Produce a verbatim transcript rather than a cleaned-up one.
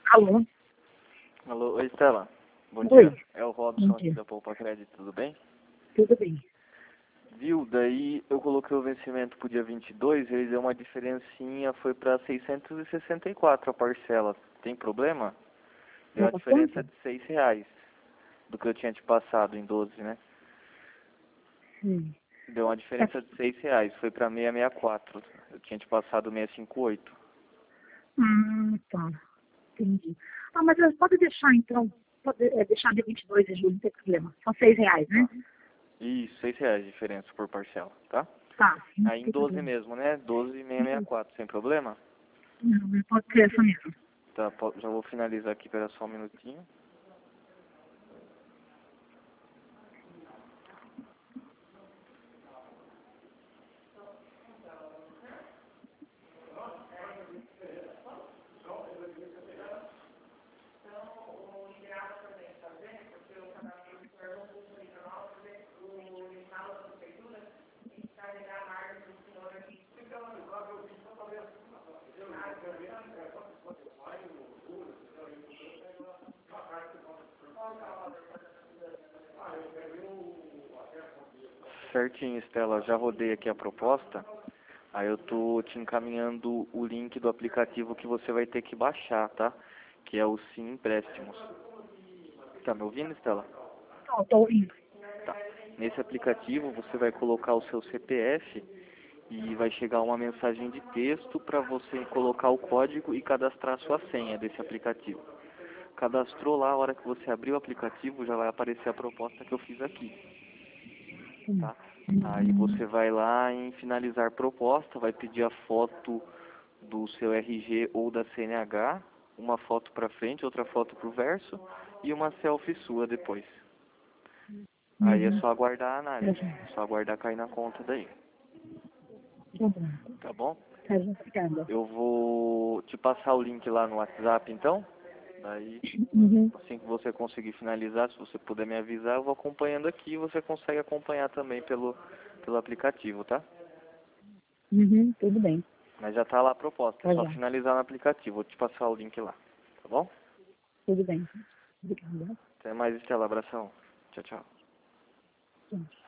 Alô? Alô, oi Estela. Bom Oi. dia. É o Bom Robson aqui dia. da Poupa Crédito, tudo bem? Tudo bem. Viu? Daí eu coloquei o vencimento pro dia vinte e dois, ele deu uma diferencinha, foi para seiscentos e sessenta e quatro a parcela. Tem problema? Deu uma Tava diferença quanto? de seis reais do que eu tinha te passado em doze, né? Sim. Deu uma Tá. diferença de seis reais, foi para seiscentos e sessenta e quatro. Eu tinha te passado seiscentos e cinquenta e oito. Ah, tá. Entendi. Ah, mas eu- pode deixar então. Pode é, deixar dia vinte e dois de julho, não tem problema. São seis reais, né? Tá. Isso, seis reais de diferença por parcela, tá? Tá, não Aí em tem doze problema. mesmo, né? doze mil seiscentos e sessenta e quatro, sem problema? Não, pode ser essa mesmo. Tá, po- já vou finalizar aqui, pera só um minutinho. Certinho, Estela, já rodei aqui a proposta. Aí eu tô te encaminhando o link do aplicativo que você vai ter que baixar, tá? Que é o Sim Empréstimos. Tá me ouvindo, Estela? Tô, tô ouvindo. Tá. Nesse aplicativo você vai colocar o seu C P F e vai chegar uma mensagem de texto para você colocar o código e cadastrar a sua senha desse aplicativo. Cadastrou lá, a hora que você abrir o aplicativo já vai aparecer a proposta que eu fiz aqui. Sim. Tá? Aí você vai lá em finalizar proposta, vai pedir a foto do seu R G ou da C N H, uma foto para frente, outra foto para o verso e uma selfie sua depois. Aí é Uhum. só aguardar a Tá análise, já. é só aguardar cair na conta daí, Tá bom. tá bom? Tá já, obrigada. Eu vou te passar o link lá no WhatsApp então, daí Uhum. assim que você conseguir finalizar, se você puder me avisar, eu vou acompanhando aqui e você consegue acompanhar também pelo, pelo aplicativo, tá? Uhum. Tudo bem. Mas já tá lá a proposta, é Tá só já. finalizar no aplicativo. Vou te passar o link lá, tá bom? Tudo bem. Obrigada. Até mais, Estela. Abração. Tchau, tchau. Tchau.